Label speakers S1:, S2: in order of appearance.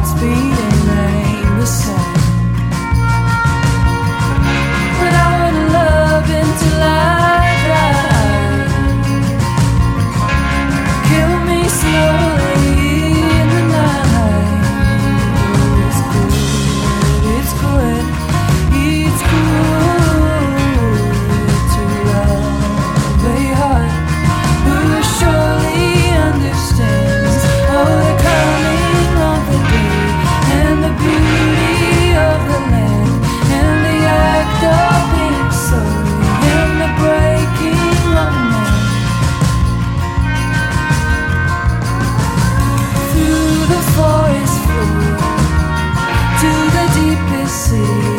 S1: hearts beating ain't the same. But I wanna love until I die. Kill me slowly in the night. It's good, it's good, it's good to love a heart who surely understands all the coming of the day and the beauty of the land and the act of being sorry and the breaking of man. Through the forest floor to the deepest sea,